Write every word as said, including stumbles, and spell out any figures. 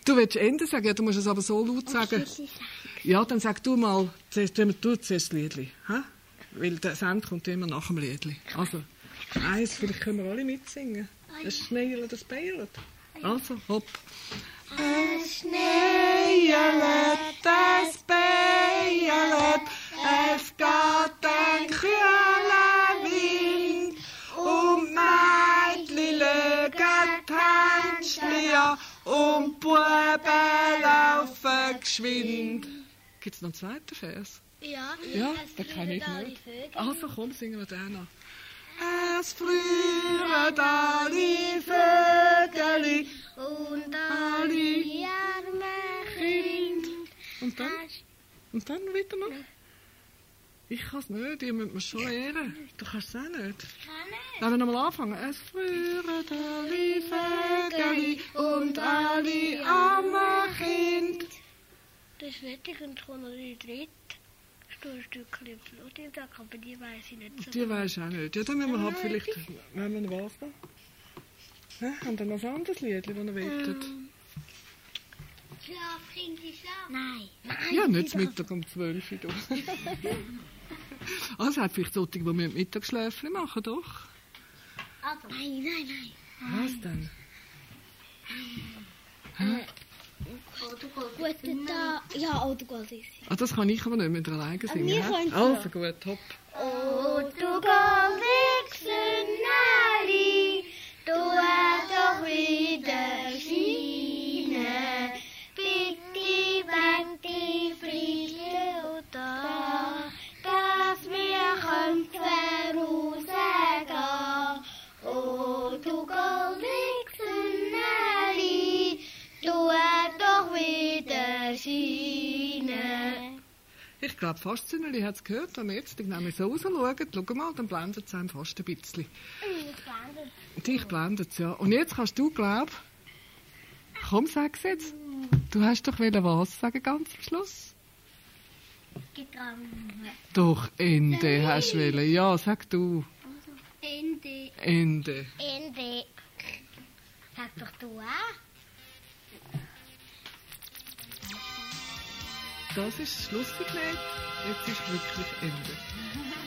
Du willst Ende sagen? Ja, du musst es aber so laut sagen. Ja, dann sag du mal, zuerst, du zuerst das Liedli. Hä? Weil der Send kommt immer nach dem Liedli. Also, eins, vielleicht können wir alle mitsingen. Es schneiert, das beiert. Also, hopp. Es schneiert, es beiert, es geht ein kühler Wind, und Mädchen legen die Händchen an, und Buben laufen geschwind. Gibt es noch einen zweiten Vers? Ja, Ja, den kenne ich nicht. Also komm, singen wir den noch. Es frieren alle Vögel und alle arme Kinder. Und dann? Und dann wieder noch? Ich kann es nicht, ihr müsst mir schon ehren. Du kannst es auch nicht. Lass wir nochmal anfangen. Es frieren alle Vögel und alle arme Kinder. Das ist fertig und ich komme noch die dritte. Ein Stückchen Blut, aber die weiss ich nicht so. Die weisst du auch nicht. Ja, dann müssen wir halt vielleicht... Wenn wir noch was da? Ja, haben wir noch ein anderes Lied, das ihr wollt? Schlaf, Kind, schlaf. Nein. Ja, nicht Mittag um zwölf Uhr. Also, hat vielleicht solche, die Mittagsschläfchen machen, doch? Also. Nein, nein, nein. Was denn? Hm. Guten Tag. Ja, oh, du gehst es. Ah, das kann ich aber nicht mit alleine singen. Wir hä? können es Also gut, hopp. Oh, du goldiges Sündeli, du hast doch wieder scheinen. Bitte, wenn die Friede da, dass wir können vorausgehen. Oh, du goldiges Sündeli, du hast doch wieder scheinen. Ich glaube, fast Sünneli hat es gehört. Wenn wir jetzt nämlich so rausschauen, schau mal, dann blendet es einem fast ein bisschen. Dich blendet es, ja. Und jetzt kannst du, glaub, komm, sag's jetzt. Du hast doch wieder was sagen, ganz am Schluss? Doch, Ende hast du wollen. Ja, sag du. Ende. Ende. Ende. Sag doch du auch. Das ist das Schlusslied. Jetzt ist wirklich Ende.